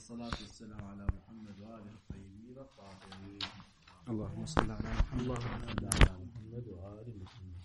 والصلاة والسلام على محمد وآله الطيبين الطاهرين. اللهم صل على محمد. اللهم صل على محمد وآل محمد.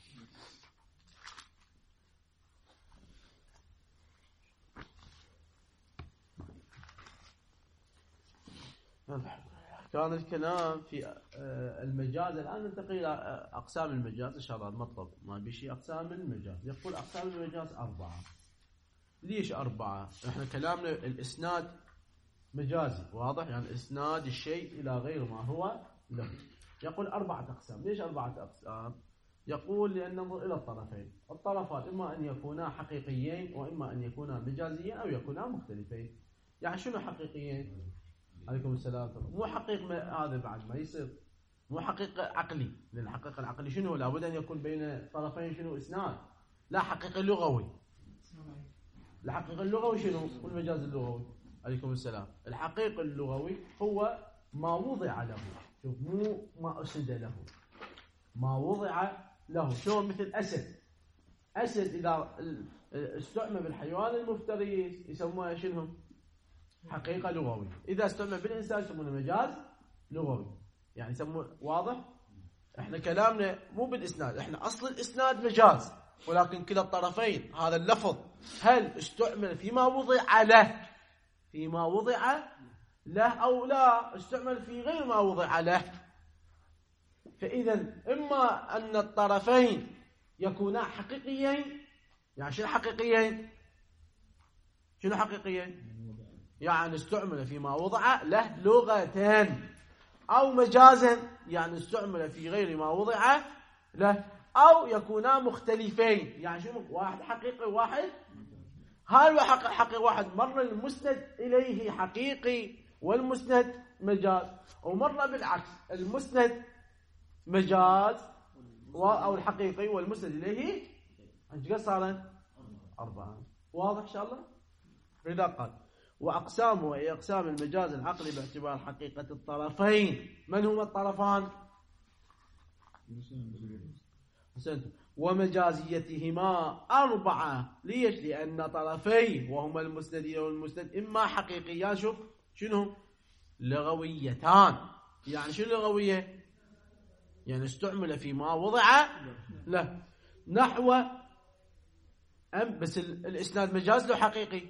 كان الكلام في المجاز. الآن ننتقل إلى أقسام المجاز إن شاء الله. المطلب ما بشيء أقسام المجاز. يقول أقسام المجاز 4. ليش 4؟ إحنا كلامنا الإسناد مجازي واضح، يعني إسناد الشيء إلى غير ما هو له. يقول 4 أقسام. ليش 4 أقسام؟ يقول لأن ننظر إلى الطرفين. الطرفان إما أن يكونا حقيقيين وإما أن يكونا مجازيين أو يكونا مختلفين. يعني شنو حقيقيين؟ عليكم السلام. مو حقيق هذا بعد ما يصير، مو حقيقة عقلي، لأن الحقيقة العقلي شنو؟ لابد أن يكون بين طرفين شنو؟ إسناد. لا حقيقة لغوي. الحقيقة اللغوي شنو؟ والمجاز اللغوي. عليكم السلام. الحقيقة اللغوي هو ما وضع له، شوف، مو ما أسد له، ما وضع له. شو مثل أسد. أسد إذا استعمل بالحيوان المفترس يسموها شنو؟ حقيقة لغوي. إذا استعمل بالإنسان يسمونه مجاز لغوي. يعني يسمونه واضح؟ إحنا كلامنا مو بالإسناد، إحنا أصل الإسناد مجاز، ولكن كلا الطرفين هذا اللفظ هل استعمل فيما وضع له، فيما وضع له، أو لا استعمل في غير ما وضع له. فإذا إما أن الطرفين يكونا حقيقيين. يعني شنو حقيقيين؟ شنو حقيقيين؟ يعني استعمل فيما وضع له لغة، أو مجازا يعني استعمل في غير ما وضع له، أو يكونا مختلفين. يعني شنو؟ واحد حقيقي وواحد هل حقيقي واحد مر المسند إليه حقيقي والمسند مجاز، ومر بالعكس المسند مجاز أو الحقيقي والمسند إليه ايش قد صار 4. واضح إن شاء الله؟ إذا قال وأقسامه وهي أقسام المجاز العقلي باعتبار حقيقة الطرفين. من هما الطرفان؟ ومجازيتهما 4. ليش؟ لأن طرفين وهما المسند والمسند إما حقيقيان شنو؟ لغويتان. يعني شنو لغوية؟ يعني استعمل فيما وضع له. نحو بس الإسناد مجاز له حقيقي؟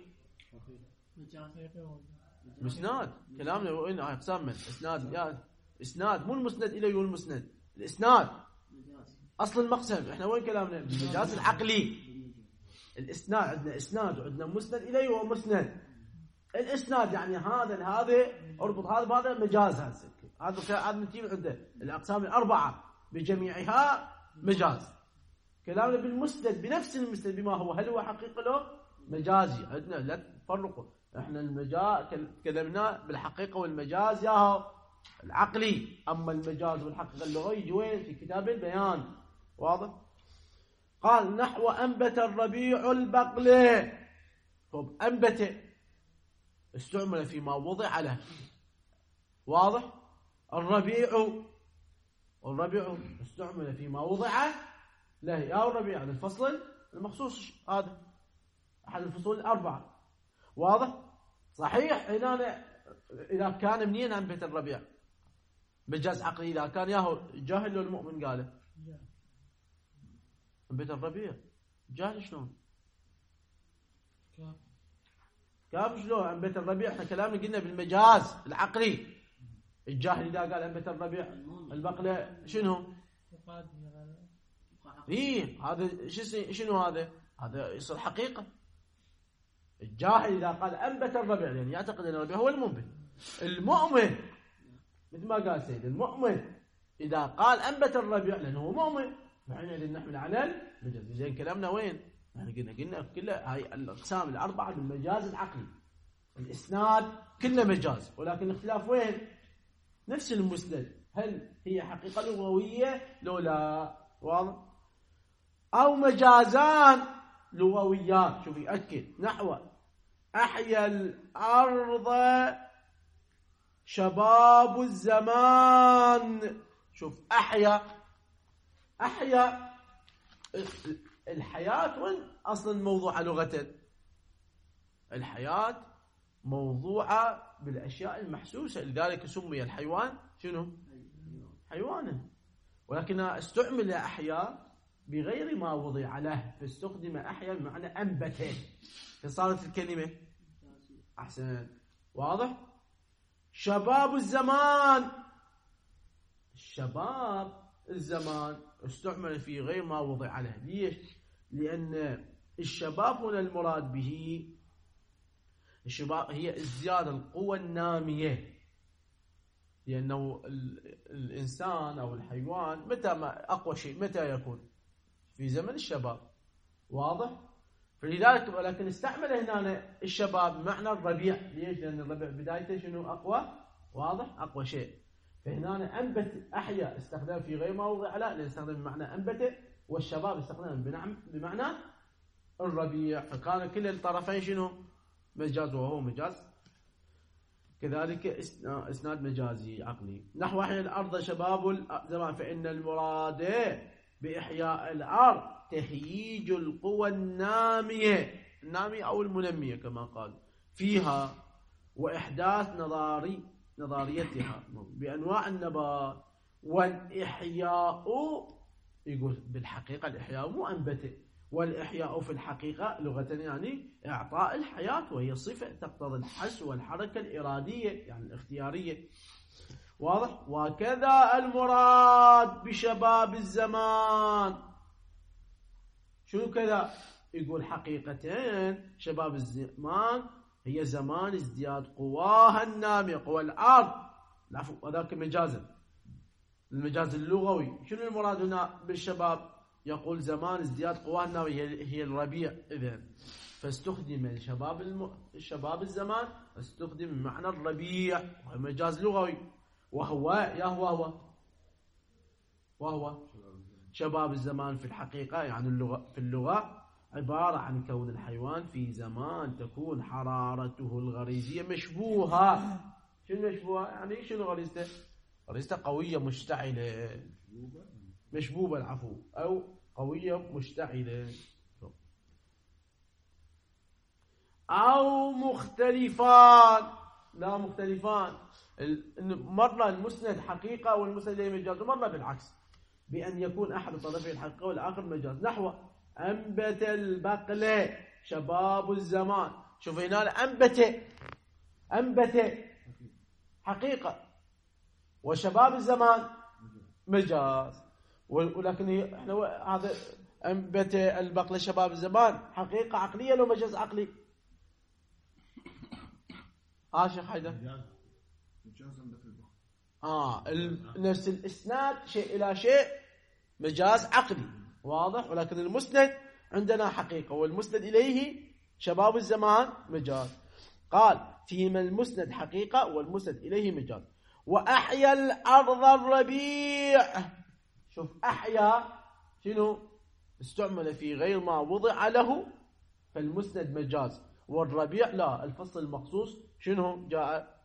مسناد. كلامنا وين أقسام من إسناد؟ يا إسناد مو المسند إليه والمسند. الإسناد أصل المقسم. إحنا وين كلامنا؟ المجاز العقلي. الإسناد عندنا إسناد وعندنا مسند إليه ومسند. الإسناد يعني هذا أربط هذا بهذا مجاز. هذا نتيجة عنده الأقسام 4 بجميعها مجاز. كلامنا بالمسند بنفس المسند بما هو هل هو حقيقة له مجازي. عندنا لا تفرقوا. إحنا المجاز كلمنا بالحقيقة والمجاز ياهو العقلي. أما المجاز والحقيقة اللغوي يجي وين؟ في كتاب البيان. واضح؟ قال نحو أنبت الربيع البقل. طب أنبت استعمل فيما وضع له. واضح؟ الربيع استعمل فيما وضع له. يا الربيع هذا الفصل المخصوص، هذا أحد الفصول 4. واضح؟ صحيح. هنا إذا كان منين أنبت الربيع مجاز عقلي؟ إذا كان ياهو جاهل لو المؤمن قاله أنبت الربيع جاهل شلون؟ كيف شلون أنبت الربيع؟ احنا كلامنا قلنا بالمجاز العقلي. الجاهل إذا قال أنبت الربيع البقلة شنو؟ إيه هذا شنو هذا يصير حقيقة. الجاهل إذا قال أنبت الربيع يعني يعتقد أن الربيع هو المنبت. المؤمن مثل ما قال سيد المؤمن إذا قال أنبت الربيع لأنه هو مؤمن فحينئذ نحمل على المجاز. زين كلامنا وين؟ يعني قلنا كلها هاي الأقسام 4 بالمجاز العقلي. الإسناد كله مجاز، ولكن الاختلاف وين؟ نفس المسند هل هي حقيقة لغوية لو لا؟ واضح؟ أو مجازان لغويات. شوف يأكد نحو أحيا الأرض شباب الزمان. شوف أحيا الحياة وين أصلا موضوع لغة؟ الحياة موضوعة بالأشياء المحسوسة، لذلك سمي الحيوان شنو؟ حيوانا، ولكنها استعمل أحياء بغير ما وضع له، فاستخدم أحياء بمعنى أنبت، فصارت الكلمة أحسن. واضح؟ شباب الزمان، شباب الزمان استعمل في غير ما وضع له. ليش؟ لأن الشباب هنا المراد به الشباب هي ازدياد القوى النامية، لأنه الإنسان أو الحيوان متى ما أقوى شيء متى يكون؟ في زمن الشباب. واضح؟ فلذلك ولكن استعمل هنا الشباب بمعنى الربيع. ليش؟ لأن الربيع بدايته شنو؟ أقوى. واضح؟ أقوى شيء. فهنا أنبت أحيا استخدم في غير ما وضع له، لأن استخدم بمعنى أنبت، والشباب استخدم بمعنى الربيع، فكان كل الطرفين شنو؟ مجاز، وهو مجاز كذلك اسناد مجازي عقلي. نحو أحيا الأرض شباب الزمان، فإن المراد بإحياء الأرض تهييج القوى النامية أو المنمية كما قال فيها، وإحداث نظاريتها بأنواع النبات. والإحياء يقول بالحقيقة الإحياء مو أنبته، والإحياء في الحقيقة لغة يعني إعطاء الحياة، وهي صفة تقتضي الحس والحركة الإرادية يعني الاختيارية. واضح؟ وكذا المراد بشباب الزمان. شو كذا؟ يقول حقيقتين شباب الزمان هي زمان ازدياد قواها النامية، قوى الأرض، وذاك مجازا، المجاز اللغوي. شنو المراد هنا بالشباب؟ يقول زمان ازدياد قواها النامية هي الربيع. إذن فاستخدم شباب الزمان استخدم معنى الربيع، مجاز لغوي، وهو شباب الزمان في الحقيقة يعني في اللغة عبارة عن كون الحيوان في زمان تكون حرارته الغريزية مشبوهة. شنو مشبوهة؟ يعني شنو غريزته؟ غريزته قوية مشتعلة، مشبوبة العفو، أو قوية مشتعلة، أو مختلفان. لا مختلفان، مرة المسند حقيقة والمسند إليه مجاز، ومرة بالعكس بأن يكون أحد طرفي الحقيقة والآخر مجاز. نحو أنبت البقلة شباب الزمان. شوف هنا أنبت حقيقة، وشباب الزمان مجاز. ولكن احنا هذا أنبت البقلة شباب الزمان حقيقة عقلية لو مجاز عقلي؟ شيخ حيدر. مجاز أنبت البقلة. نفس الإسناد شيء إلى شيء مجاز عقلي. واضح؟ ولكن المسند عندنا حقيقة، والمسند إليه شباب الزمان مجاز. قال فيما المسند حقيقة والمسند إليه مجاز. وأحيا الأرض الربيع. شوف أحيا شنو؟ استعمل في غير ما وضع له، فالمسند مجاز، والربيع لا، الفصل المخصوص شنو جاء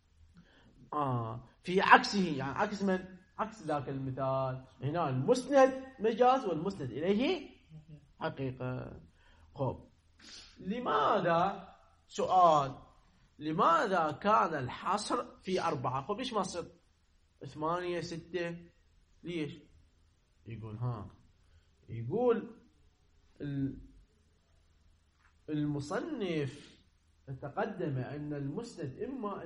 في عكسه، يعني عكس من؟ عكس ذاك المثال. هنا المسند مجاز والمسند إليه حقيقة. خب لماذا؟ سؤال، لماذا كان الحصر في 4؟ خب ليش ما صار 8 6؟ ليش؟ يقول المصنف تقدم أن المسند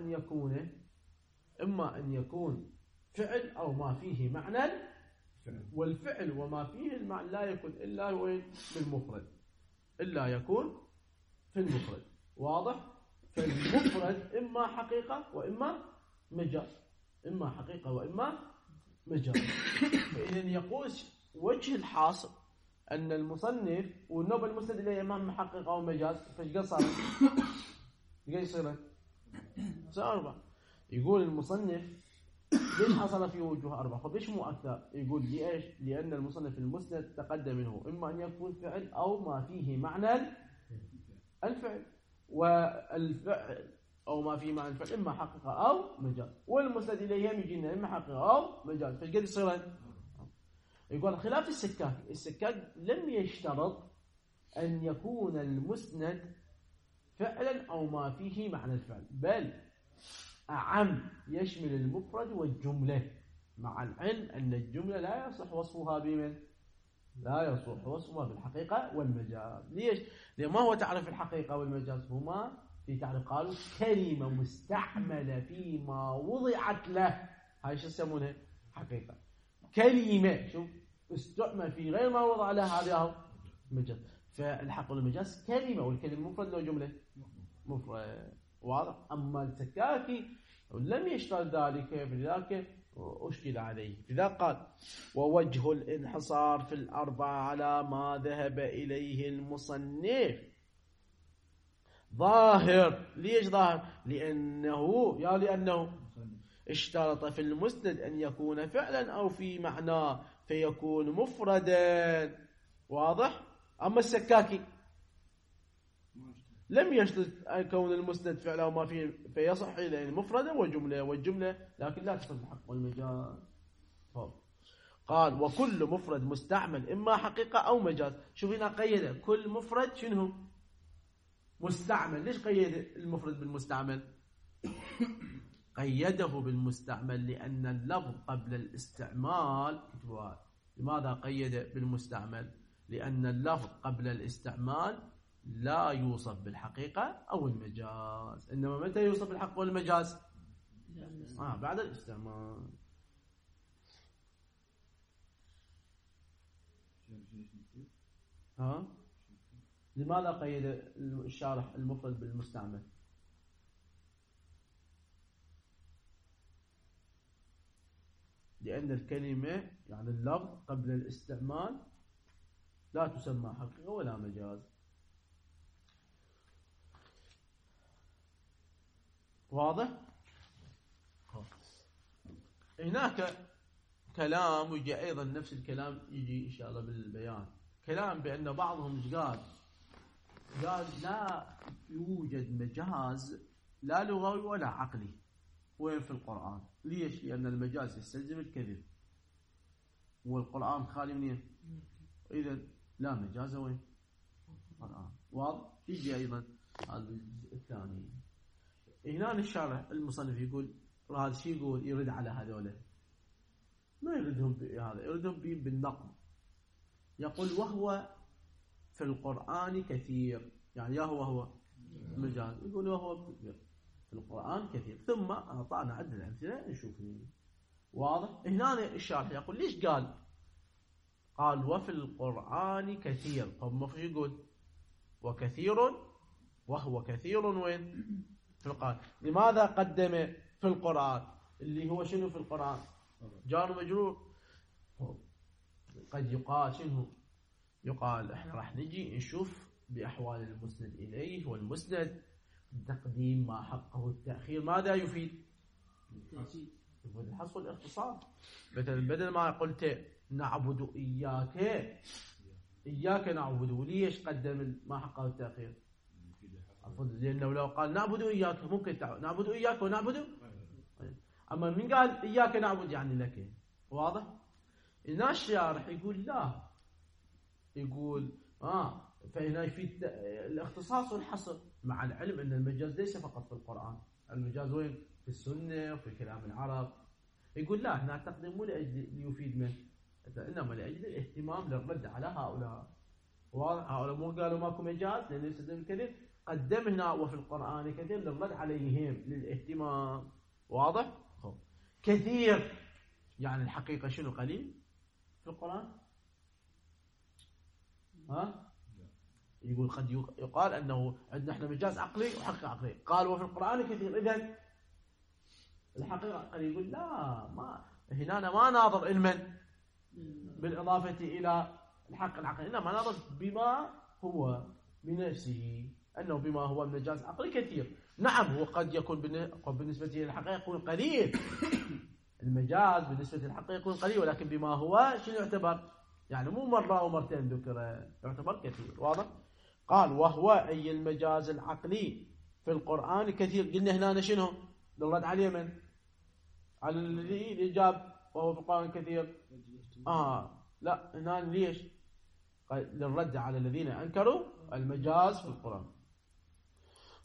إما أن يكون فعل أو ما فيه معنى، والفعل وما فيه المعنى لا يكون إلا بالمفرد، إلا يكون في المفرد. واضح؟ فالمفرد إما حقيقة وإما مجاز، إما حقيقة وإما مجاز. فإذن يقول وجه الحاصل أن المصنف والنوب المسند إليه إمام محقق أو مجاز، فايش قصر؟ ايش صار 4. يقول المصنف ليش حصل في وجوه 4؟ خب ليش مو أكثر؟ يقول ليش؟ لأن المصنف المسند تقدم منه إما أن يكون فعل أو ما فيه معنى الفعل، والفعل أو ما فيه معنى الفعل إما حقيقة أو مجاز، والمسند إليه يجينا إما حقيقة أو مجاز، فايش قد يصير؟ يقول خلاف السكاك لم يشترط أن يكون المسند فعلا أو ما فيه معنى الفعل، بل أعم يشمل المفرد والجملة، مع العلم أن الجملة لا يصح وصفها بمن؟ لا يصح وصفها بالحقيقة والمجاز. ليش؟ لأن ما هو تعرف الحقيقة والمجاز؟ هما في تعريف قالوا كلمة مستعملة فيما وضعت له، هاي شو يسمونها؟ حقيقة. كلمة شوف استعمل في غير ما وضع له، هذا مجاز. فالحق والمجاز كلمة، والكلمة مفرد لو جملة مفرد، واضح. أما السكاكي لم يشترط ذلك، فلذلك أشكل عليه. لذا قال ووجه الانحصار في الأربعة على ما ذهب إليه المصنف ظاهر. ليش ظاهر؟ لأنه اشترط في المسند أن يكون فعلا أو في معناه فيكون مفردا، واضح. أما السكاكي لم يشترط كون المسند فعلا وما فيه فيصح إليه مفردا وجملة، والجملة لكن لا تفرد الحق والمجاز. قال وكل مفرد مستعمل إما حقيقة أو مجاز. شوف هنا قيد كل مفرد شنو؟ مستعمل. ليش قيد المفرد بالمستعمل؟ قيده بالمستعمل لأن اللفظ قبل الاستعمال. لماذا قيد بالمستعمل؟ لأن اللفظ قبل الاستعمال لا يوصف بالحقيقة أو المجاز، إنما متى يوصف بالحق والمجاز؟ بعد الاستعمال. لماذا قيد الشارح المفرد بالمستعمل؟ لأن الكلمة يعني اللفظ قبل الاستعمال لا تسمى حقيقة ولا مجاز، واضح؟ هناك كلام يجي أيضا نفس الكلام يجي إن شاء الله بالبيان، كلام بأن بعضهم قال لا يوجد مجاز لا لغوي ولا عقلي وين في القرآن. ليش؟ لأن المجاز يستلزم الكذب والقرآن خالي منين؟ إذا لا مجاز وين القرآن، واضح. يجي أيضا هذا الثاني. هنا الشارح المصنف يقول هذا الشيء، يقول يرد على هذول، ما يردهم بهذا، يردهم بالنقم. يقول وهو في القرآن كثير، يعني يا هو مجاز، يقول وهو في القرآن كثير. ثم أعطانا عدة أمثلة نشوف. واضح. هنا الشارح يقول ليش قال وفي القرآن كثير؟ طب ما في يقول وكثير، وهو كثير وين في القرآن. لماذا قدم في القرآن اللي هو شنو في القرآن؟ جار مجرور. قد يقال شنو؟ يقال احنا راح نجي نشوف بأحوال المسند إليه، والمسند تقديم ما حقه التأخير ماذا يفيد؟ يفيد الحصر والاختصار. بدل ما قلت نعبد إياك نعبد، وليش قدم ما حقه التأخير؟ لأنه لو قال نعبد إياك ممكن نعبد إياك ونعبد، أما من قال إياك نعبد يعني لك، واضح. هنا الشارح يقول لا، يقول فهنا يفيد الاختصاص والحصر، مع العلم أن المجاز ليس فقط في القرآن، المجاز وين؟ في السنة وفي كلام العرب. يقول لا، هنا تقديم مو لأجل ليفيد من، إنما لأجل الاهتمام للرد على هؤلاء. هؤلاء مو قالوا ماكو مجاز لأن يستخدم الكذب، قدم هنا وفي القرآن كثير للرد عليهم للاهتمام، واضح؟ كثير يعني الحقيقة شنو؟ قليل في القرآن. يقول قد يقال أنه عندنا احنا مجاز عقلي وحقيقة عقلي، قال وفي القرآن كثير، إذن الحقيقة قد يقول لا، ما هنا أنا ما ناظر علما بالإضافة إلى الحق العقلي، إنما ناظر بما هو بنفسه، أنه بما هو مجاز عقلي كثير. نعم هو قد يكون بالنسبة للحقيقة يكون قليل، المجاز بالنسبة للحقيقة يكون قليل، ولكن بما هو شنو يعتبر؟ يعني مو مرة أو مرتين ذكر، يعتبر كثير، واضح؟ قال وهو أي المجاز العقلي في القرآن كثير. قلنا هنا شنو؟ للرد على من؟ على الذي جاب وهو في القرآن كثير. لا هنا ليش؟ للرد على الذين أنكروا المجاز في القرآن.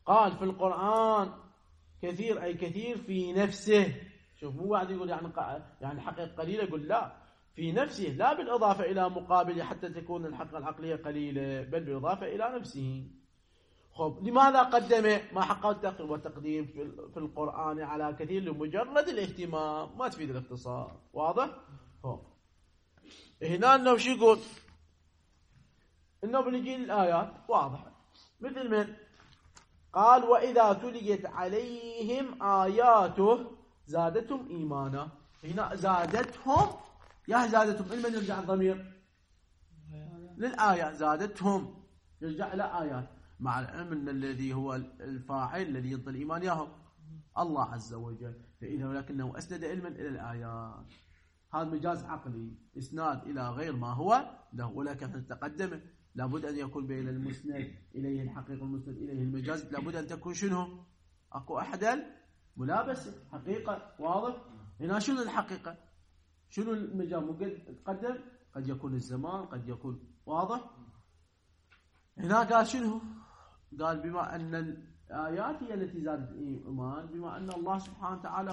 قال في القرآن كثير أي كثير في نفسه. شوف مو واحد يقول يعني الحقيقة قليلة، يقول لا في نفسه، لا بالإضافة إلى مقابله حتى تكون الحقيقة العقلية قليلة، بل بالإضافة إلى نفسه. خب لماذا قدم ما حق التقديم في القرآن على كثير لمجرد الاهتمام، ما تفيد الاختصار. واضح؟ خب هنا انه شو يقول؟ انه بنجي الآيات واضحة مثل من قال وإذا تليت عليهم آياته زادتهم إيمانا. هنا زادتهم، يا زادتهم لمن يرجع الضمير؟ للآيات. زادتهم يرجع إلى آيات، مع العلم أن الذي هو الفاعل الذي ينطي الإيمان ياهم الله عز وجل، فإذا ولكنه أسند علما إلى الآيات. هذا مجاز عقلي، إسناد إلى غير ما هو له، ولكن تقدم لابد أن يكون بين المسند إليه الحقيقة والمسند إليه المجاز، لابد أن تكون شنو؟ أكو أحد الملابسة حقيقة. واضح؟ هنا شنو الحقيقة؟ شنو المجاز؟ ممكن تقدم، قد يكون الزمان، قد يكون. واضح؟ هنا قال شنو؟ قال بما أن الآيات هي التي زادت الإيمان، بما أن الله سبحانه وتعالى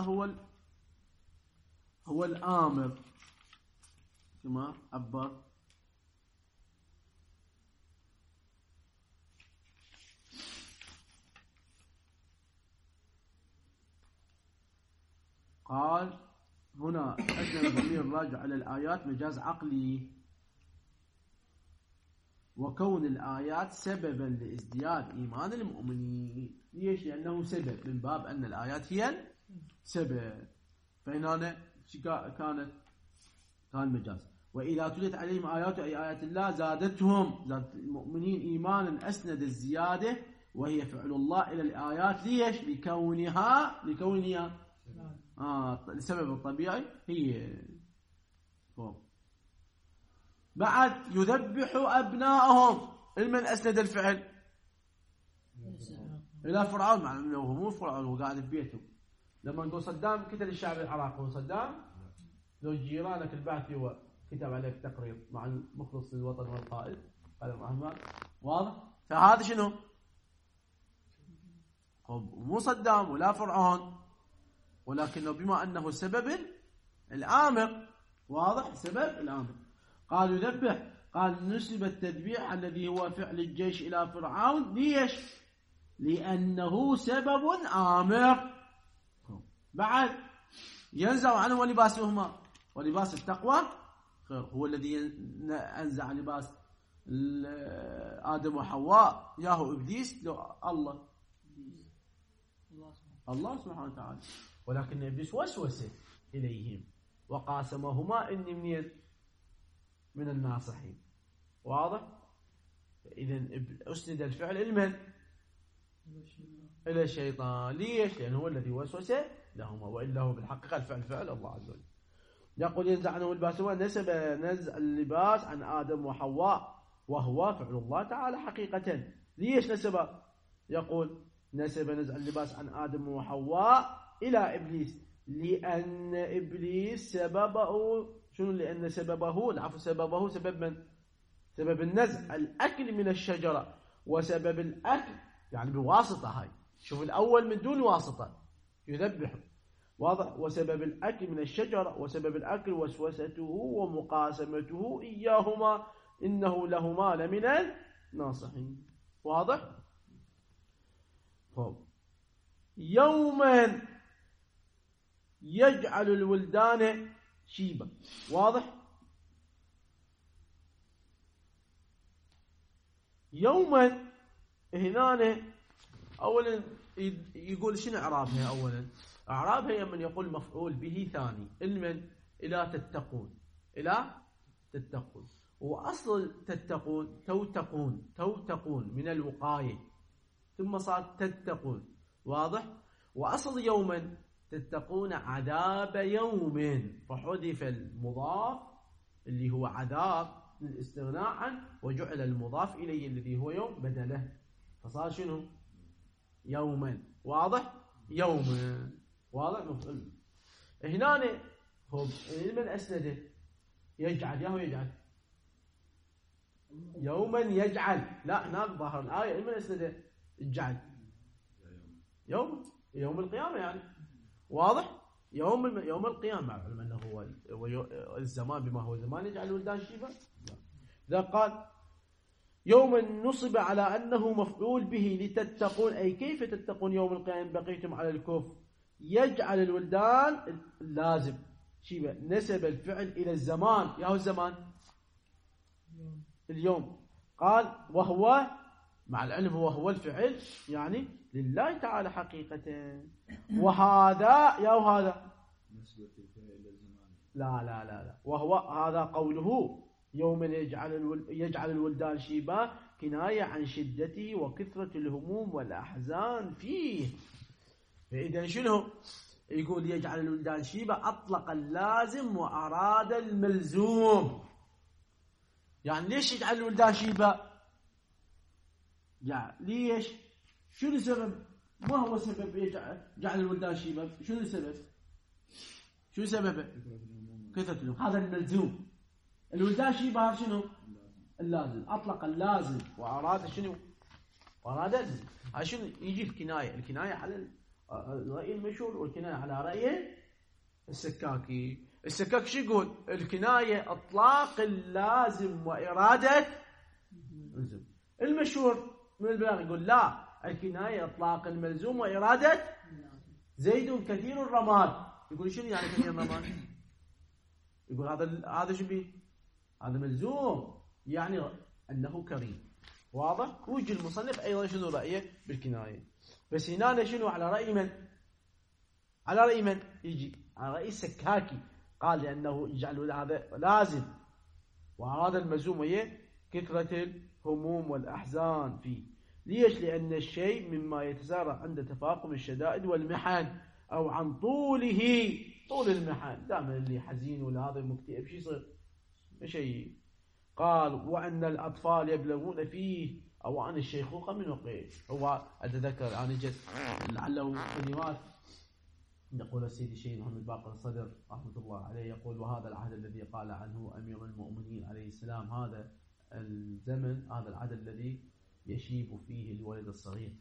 هو الآمر كما عبر. قال هنا أجل الضمير الراجع على الآيات مجاز عقلي، وكون الآيات سببا لازدياد إيمان المؤمنين. ليش؟ لأنه سبب، من باب أن الآيات هي السبب. فهنا كان مجاز. وإذا تليت عليهم آيات أي آيات الله زادتهم، زادت المؤمنين إيمانا، أسند الزيادة وهي فعل الله إلى الآيات. ليش؟ لكونها السبب الطبيعي هي. بعد يذبحوا أبنائهم، المن أسند الفعل إلى فرعون، مع أنه هو مو فرعون، هو قاعد في بيته. لما نقول صدام قتل الشعب العراقي، وصدام لو جيرانك البعثي وكتب عليك تقرير مع المخلص للوطن والقائد قال أحمد. واضح؟ فهذا شنو؟ مو صدام ولا فرعون، ولكنه بما أنه سبب الآمر. واضح؟ سبب الآمر. قال يذبح، قال نسب التذبيح الذي هو فعل الجيش إلى فرعون. ليش؟ لأنه سبب آمر. بعد ينزع عنه ولباسهما، ولباس التقوى خير، هو الذي أنزع لباس آدم وحواء، ياهو إبليس لو الله سبحانه وتعالى، ولكن إبليس وسوس إليهم وقاسمهما إني من الناصحين. واضح؟ إذن أسند الفعل إلى الشيطان. ليش؟ لأنه هو الذي وسوس لهما، وإلا هو بالحقيقة الفعل فعل الله عز وجل. يقول ينزع عنه اللباس، نسب نزع اللباس عن آدم وحواء، وهو فعل الله تعالى حقيقة. ليش نسب؟ يقول نسب نزع اللباس عن آدم وحواء إلى إبليس، لأن إبليس سببه شنو؟ لأن سببه سبب من؟ سبب النزع الأكل من الشجرة، وسبب الأكل يعني بواسطة. هاي شوف الأول من دون واسطة يذبح. واضح؟ وسبب الأكل من الشجرة، وسبب الأكل وسوسته ومقاسمته إياهما إنه لهما لمن الناصحين. واضح؟ يوما يجعل الولدان شيبا. واضح؟ يوما هنا أولا يقول شنو إعرابها؟ أولا إعرابها من يقول مفعول به ثاني، المن إلى تتقون، وأصل تتقون توتقون من الوقاية، ثم صارت تتقون. واضح؟ وأصل يوما تتقون عذاب يوم، فحذف المضاف اللي هو عذاب للاستغناء عنه، وجعل المضاف إليه الذي هو يوم بدله، فصار شنو؟ يوما. واضح؟ يوما. واضح؟ مفعول. هنا هم من أسنده يجعل، ياهو يجعل يوما يجعل، لا هناك ظاهر الآية من أسنده الجعل. يوم القيامة يعني واضح. يوم القيامة مع العلم أنه هو الزمان بما هو زمان يجعل الولدان شيبا. إذا قال يوم نصب على أنه مفعول به لتتقون، أي كيف تتقون يوم القيامة بقيتم على الكفر، يجعل الولدان لازم شيبا، نسب الفعل إلى الزمان. يا هو الزمان اليوم، قال وهو مع العلم هو الفعل يعني لله تعالى حقيقة. وهذا يا هذا نسبة الفعل إلى الزمان. لا وهو هذا قوله يوم يجعل الولدان شيبا كناية عن شدته وكثرة الهموم والأحزان فيه. فإذا شنو يقول يجعل الولدان شيبا؟ أطلق اللازم وأراد الملزوم. يعني ليش يجعل الولدان شيبا؟ يعني ليش؟ شنو السبب؟ ما هو سبب يجعل الولدان شيبا؟ شنو السبب؟ شو سببه؟ كثرة الهموم. هذا الملزوم. الولدان شيبا شنو؟ اللازم. أطلق اللازم وأراد شنو؟ وأراد شنو؟ يجي الكناية على الرأي المشهور، والكناية على رأي السكاكي. السكاكي شو يقول؟ الكناية إطلاق اللازم وإرادة الملزوم. المشهور من البلاغ يقول لا، الكناية إطلاق الملزوم وإرادة زيد كثير الرماد. يقول شنو يعني كثير الرماد؟ يقول هذا شو بيه؟ هذا ملزوم يعني أنه كريم. واضح؟ ويجي المصنف أيضا شنو رأيه بالكناية. بس هنا شنو على رأي من؟ على رأي من؟ يجي على رأي السكاكي، قال لأنه يجعل هذا لازم وأراد الملزوم وهي كثرة الهموم والأحزان فيه. ليش؟ لأن الشيء مما يتسارع عند تفاقم الشدائد والمحن أو عن طول المحن. دائما اللي حزين ولا هذا مكتئب شو يصير؟ شيء. قال وأن الأطفال يبلغون فيه أو أن الشيخوخة من وقيت. هو أتذكر أنا جت لعله كلمات يقول السيد الشيخ محمد باقر الصدر رحمة الله عليه، يقول وهذا العهد الذي قال عنه أمير المؤمنين عليه السلام، هذا الزمن، هذا العهد الذي يشيب فيه الولد الصغير.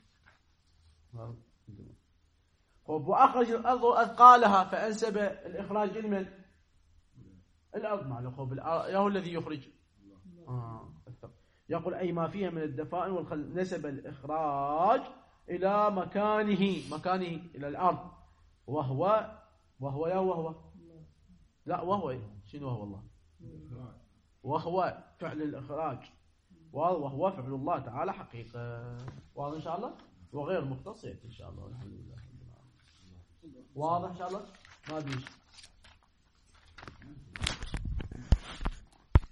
وأخرج الأرض أثقالها فأنسب الإخراج لمن؟ الأرض معلوم هو الذي يخرج. يقول أي ما فيها من الدفائن والخل، نسب الإخراج إلى مكانه إلى الأرض. وهو لا وهو شنو هو الله؟ وهو فعل الإخراج، وهو فعل الله تعالى حقيقة. واضح إن شاء الله؟ وغير مختص إن شاء الله. الحمد لله. واضح إن شاء الله؟ ما بيش